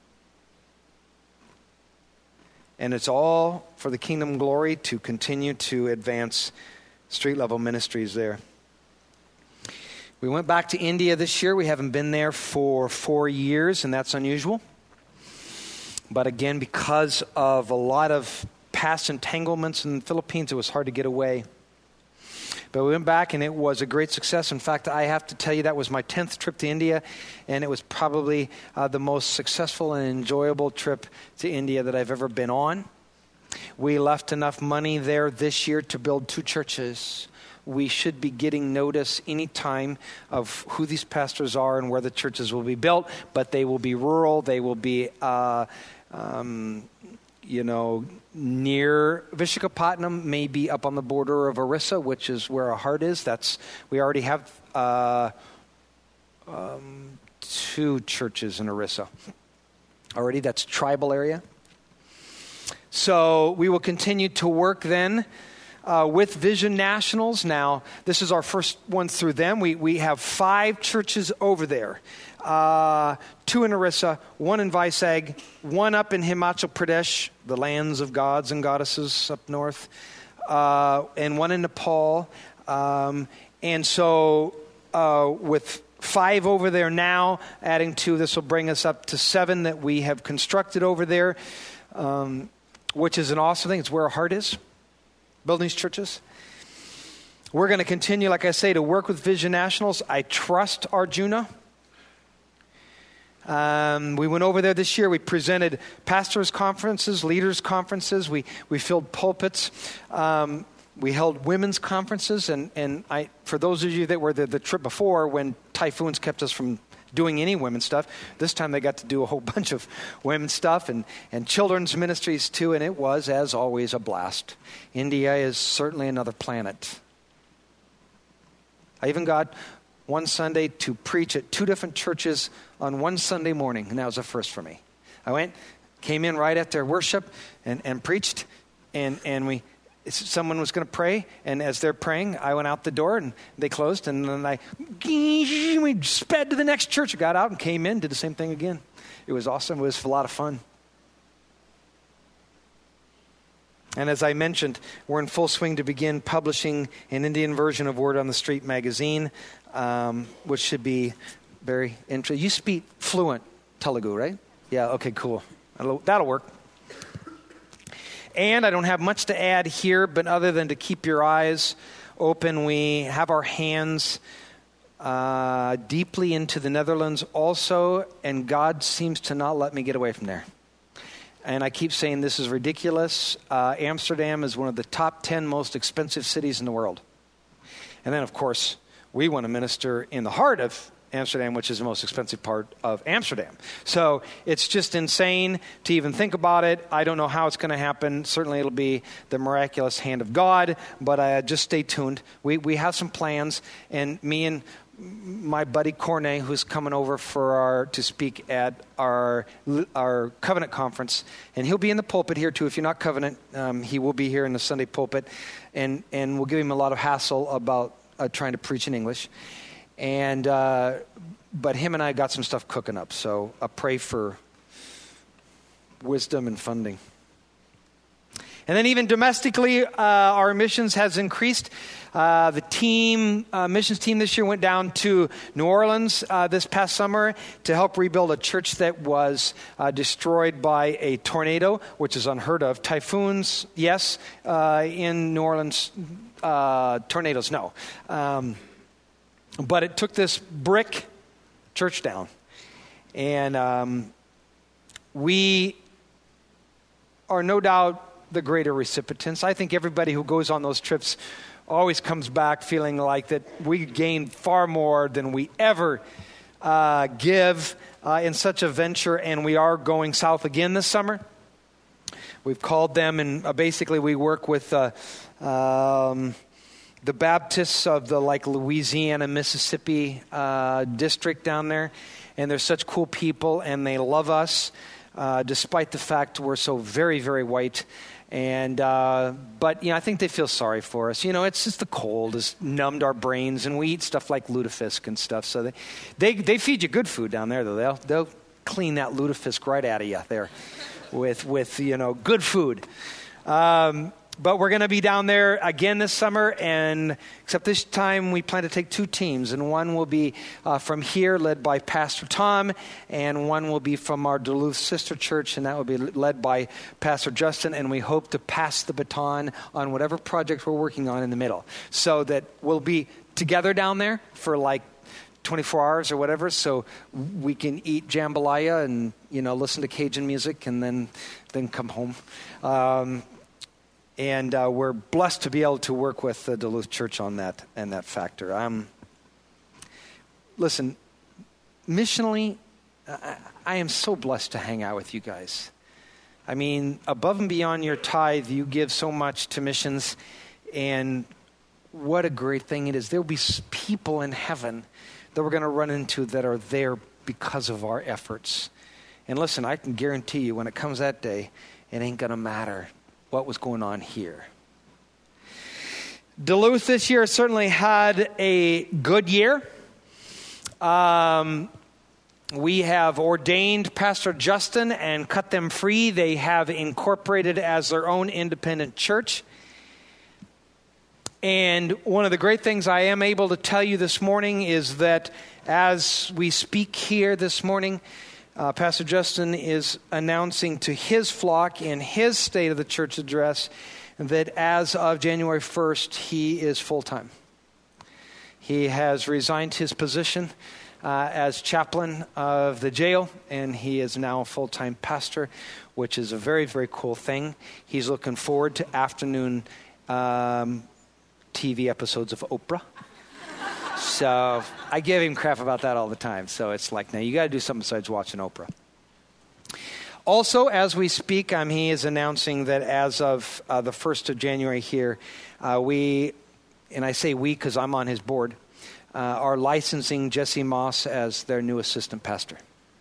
And it's all for the kingdom glory to continue to advance street level ministries there. We went back to India this year. We haven't been there for four years, and that's unusual. But again, because of a lot of past entanglements in the Philippines, it was hard to get away. But we went back, and it was a great success. In fact, I have to tell you, that was my tenth trip to India, and it was probably uh, the most successful and enjoyable trip to India that I've ever been on. We left enough money there this year to build two churches. We should be getting notice any time of who these pastors are and where the churches will be built, but they will be rural. They will be, uh, um, you know, near Vishakhapatnam, maybe up on the border of Orissa, which is where our heart is. That's we already have uh, um, two churches in Orissa already. That's tribal area. So we will continue to work then Uh, with Vision Nationals. Now, this is our first one through them. We we have five churches over there. Uh, two in Orissa, one in Vizag, one up in Himachal Pradesh, the lands of gods and goddesses up north, uh, and one in Nepal. Um, and so uh, with five over there now, adding two, this will bring us up to seven that we have constructed over there, um, which is an awesome thing. It's where our heart is. Building these churches. We're going to continue, like I say, to work with Vision Nationals. I trust Arjuna. Um, we went over there this year. We presented pastors' conferences, leaders' conferences. We we filled pulpits. Um, we held women's conferences. And, and I, for those of you that were the, the trip before, when typhoons kept us from doing any women's stuff, this time they got to do a whole bunch of women's stuff and, and children's ministries too, and it was, as always, a blast. India is certainly another planet. I even got one Sunday to preach at two different churches on one Sunday morning, and that was a first for me. I went, came in right after worship and, and preached, and, and we someone was going to pray, and as they're praying, I went out the door, and they closed, and then I we sped to the next church. I got out and came in, did the same thing again. It was awesome. It was a lot of fun. And as I mentioned, we're in full swing to begin publishing an Indian version of Word on the Street magazine, um, which should be very interesting. You speak fluent Telugu, right? Yeah, okay, cool. That'll, that'll work. And I don't have much to add here, but other than to keep your eyes open, we have our hands uh, deeply into the Netherlands also, and God seems to not let me get away from there. And I keep saying this is ridiculous. Uh, Amsterdam is one of the top ten most expensive cities in the world. And then, of course, we want to minister in the heart of Amsterdam, which is the most expensive part of Amsterdam. So it's just insane to even think about it. I don't know how it's going to happen. Certainly it'll be the miraculous hand of God, but uh, just stay tuned. We we have some plans, and me and my buddy Cornet, who's coming over for our to speak at our our Covenant conference, and he'll be in the pulpit here too. If you're not Covenant, um, he will be here in the Sunday pulpit, and and we'll give him a lot of hassle about uh, trying to preach in English. And, uh, but him and I got some stuff cooking up. So I pray for wisdom and funding. And then even domestically, uh, our missions has increased. Uh, the team, uh, missions team this year went down to New Orleans uh, this past summer to help rebuild a church that was uh, destroyed by a tornado, which is unheard of. Typhoons, yes. Uh, in New Orleans, uh, tornadoes, no. Um, But it took this brick church down. And um, we are no doubt the greater recipients. I think everybody who goes on those trips always comes back feeling like that we gain far more than we ever uh, give uh, in such a venture. And we are going south again this summer. We've called them, and uh, basically we work with... Uh, um, the Baptists of the like Louisiana, Mississippi uh, district down there. And they're such cool people, and they love us, uh, despite the fact we're so very, very white. And uh, but, you know, I think they feel sorry for us. You know, it's just the cold has numbed our brains, and we eat stuff like lutefisk and stuff. So they, they, they feed you good food down there, though. They'll, they'll clean that lutefisk right out of you there with, with you know, good food. Um But we're going to be down there again this summer, and except this time we plan to take two teams, and one will be uh, from here, led by Pastor Tom, and one will be from our Duluth sister church, and that will be led by Pastor Justin, and we hope to pass the baton on whatever project we're working on in the middle, so that we'll be together down there for like twenty-four hours or whatever, so we can eat jambalaya and, you know, listen to Cajun music and then then come home. Um And uh, we're blessed to be able to work with the Duluth Church on that and that factor. Um, listen, missionally, I, I am so blessed to hang out with you guys. I mean, above and beyond your tithe, you give so much to missions, and what a great thing it is. There will be people in heaven that we're going to run into that are there because of our efforts. And listen, I can guarantee you when it comes that day, it ain't going to matter what was going on here. Duluth this year certainly had a good year. Um, we have ordained Pastor Justin and cut them free. They have incorporated as their own independent church. And one of the great things I am able to tell you this morning is that as we speak here this morning, Uh, Pastor Justin is announcing to his flock in his State of the Church address that as of January first, he is full-time. He has resigned his position uh, as chaplain of the jail, and he is now a full-time pastor, which is a very, very cool thing. He's looking forward to afternoon um, T V episodes of Oprah. So I give him crap about that all the time. So it's like, now you got to do something besides watching Oprah. Also, as we speak, um, he is announcing that as of uh, the first of January here, uh, we, and I say we because I'm on his board, uh, are licensing Jesse Moss as their new assistant pastor.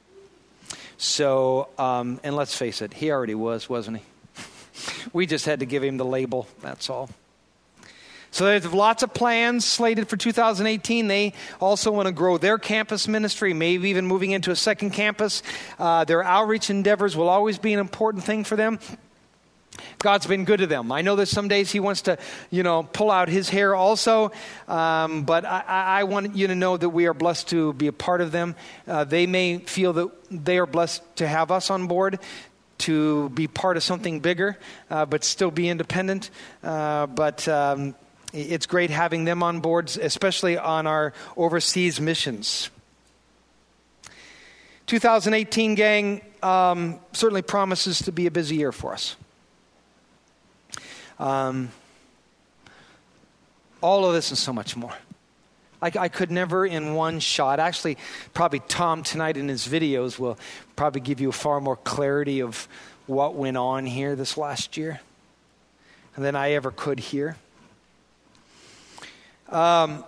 So, um, and let's face it, he already was, wasn't he? We just had to give him the label, that's all. So there's lots of plans slated for two thousand eighteen. They also want to grow their campus ministry, maybe even moving into a second campus. Uh, their outreach endeavors will always be an important thing for them. God's been good to them. I know that some days he wants to, you know, pull out his hair also. Um, but I, I want you to know that we are blessed to be a part of them. Uh, they may feel that they are blessed to have us on board, to be part of something bigger, uh, but still be independent. Uh, but um, it's great having them on board, especially on our overseas missions. two thousand eighteen, gang, um, certainly promises to be a busy year for us. Um, all of this and so much more. I, I could never in one shot. Actually, probably Tom tonight in his videos will probably give you far more clarity of what went on here this last year than I ever could here. Um,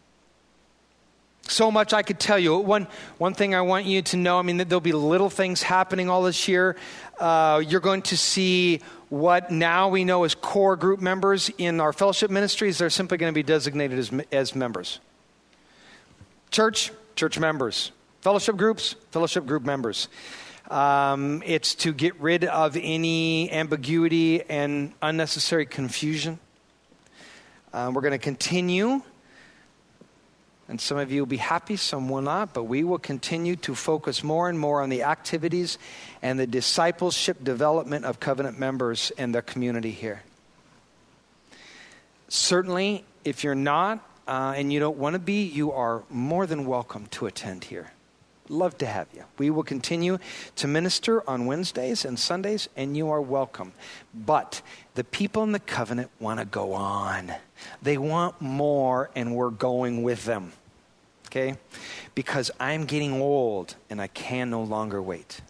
so much I could tell you. One one thing I want you to know, I mean, there'll be little things happening all this year. Uh, you're going to see what now we know as core group members in our fellowship ministries. They're simply going to be designated as as members. Church, church members. Fellowship groups, fellowship group members. Um, it's to get rid of any ambiguity and unnecessary confusion. Uh, we're going to continue, and some of you will be happy, some will not, but we will continue to focus more and more on the activities and the discipleship development of covenant members and their community here. Certainly, if you're not, Uh, and you don't want to be, you are more than welcome to attend here. Love to have you. We will continue to minister on Wednesdays and Sundays, and you are welcome. But the people in the covenant want to go on. They want more, and we're going with them. Okay? Because I'm getting old, and I can no longer wait.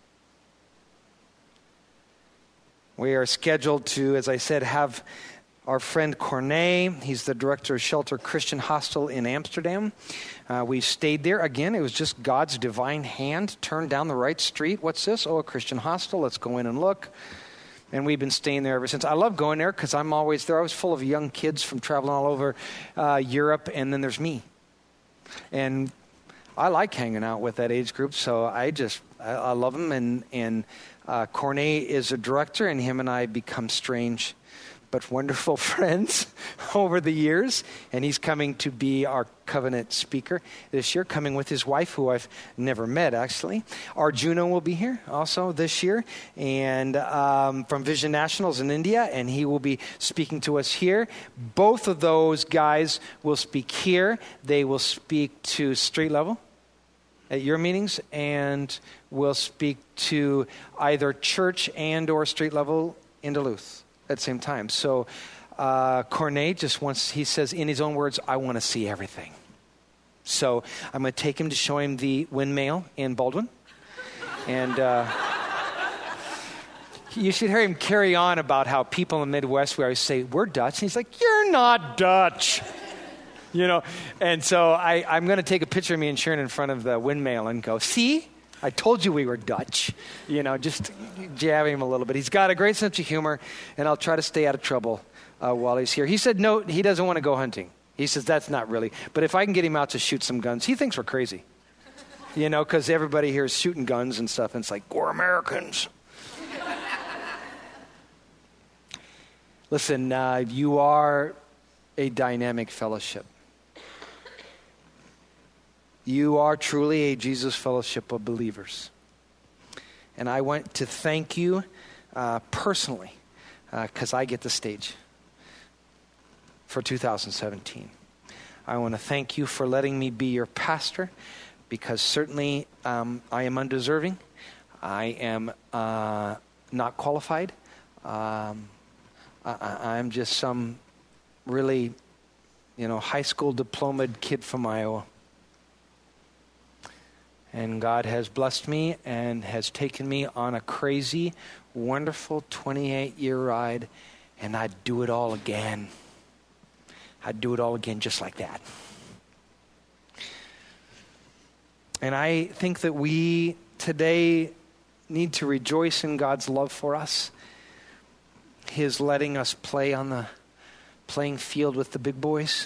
We are scheduled to, as I said, have our friend Corné. He's the director of Shelter Christian Hostel in Amsterdam. Uh, we stayed there. Again, it was just God's divine hand. Turned down the right street. What's this? Oh, a Christian hostel. Let's go in and look. And we've been staying there ever since. I love going there because I'm always there. I was full of young kids from traveling all over uh, Europe, and then there's me. And I like hanging out with that age group, so I just, I, I love them. And, and uh, Corné is a director, and him and I become strange but wonderful friends over the years. And he's coming to be our covenant speaker this year, coming with his wife, who I've never met, actually. Arjuna will be here also this year, and um, from Vision Nationals in India, and he will be speaking to us here. Both of those guys will speak here. They will speak to street level at your meetings, and will speak to either church and or street level in Duluth at the same time. So uh, Corné just wants, he says in his own words, I want to see everything. So I'm going to take him to show him the windmill in Baldwin. And uh, you should hear him carry on about how people in the Midwest, we always say, we're Dutch. And he's like, you're not Dutch. You know, and so I, I'm going to take a picture of me and Sharon in front of the windmill and go, see? I told you we were Dutch, you know, just jabbing him a little bit. He's got a great sense of humor, and I'll try to stay out of trouble uh, while he's here. He said, no, he doesn't want to go hunting. He says, that's not really. But if I can get him out to shoot some guns, he thinks we're crazy, you know, because everybody here is shooting guns and stuff, and it's like, we're Americans. Listen, uh, you are a dynamic fellowship. You are truly a Jesus fellowship of believers. And I want to thank you uh, personally, because uh, I get the stage for two thousand seventeen. I want to thank you for letting me be your pastor, because certainly um, I am undeserving. I am uh, not qualified. Um, I, I'm just some really, you know, high school diplomaed kid from Iowa. And God has blessed me and has taken me on a crazy, wonderful twenty-eight-year ride, and I'd do it all again. I'd do it all again just like that. And I think that we today need to rejoice in God's love for us. His letting us play on the playing field with the big boys.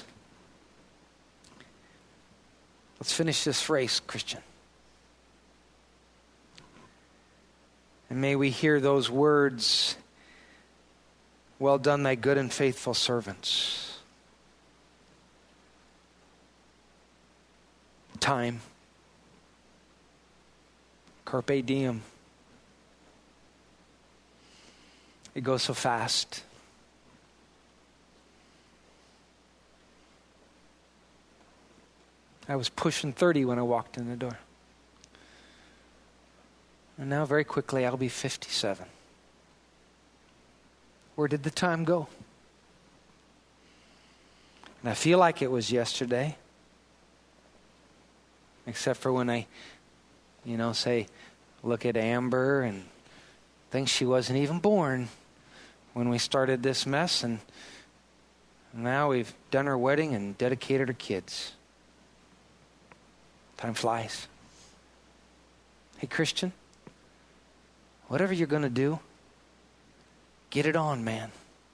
Let's finish this race, Christian. And may we hear those words, well done, thy good and faithful servants. Time. Carpe diem. It goes so fast. I was pushing thirty when I walked in the door. And now very quickly I'll be fifty-seven. Where did the time go? And I feel like it was yesterday. except for when I, you know, say, look at Amber and think she wasn't even born when we started this mess, and now we've done her wedding and dedicated her kids. Time flies. Hey, Christian, whatever you're going to do, get it on, man.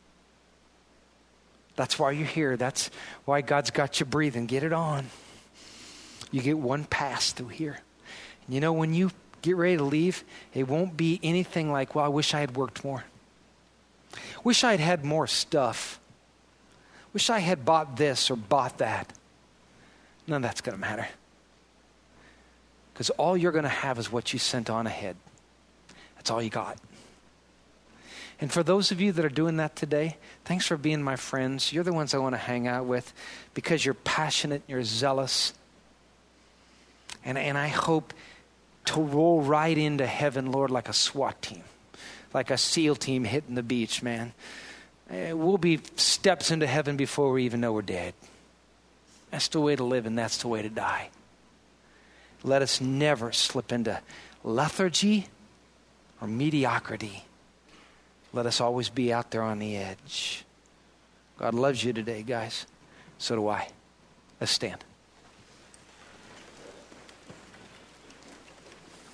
That's why you're here. That's why God's got you breathing. Get it on. You get one pass through here. And you know, when you get ready to leave, it won't be anything like, well, I wish I had worked more. Wish I had had more stuff. Wish I had bought this or bought that. None of that's going to matter. Because all you're going to have is what you sent on ahead. That's all you got. And for those of you that are doing that today, thanks for being my friends. You're the ones I want to hang out with because you're passionate, you're zealous. And, and I hope to roll right into heaven, Lord, like a SWAT team, like a SEAL team hitting the beach, man. We'll be steps into heaven before we even know we're dead. That's the way to live, and that's the way to die. Let us never slip into lethargy or mediocrity. Let us always be out there on the edge. God loves you today, guys. So do I. Let's stand.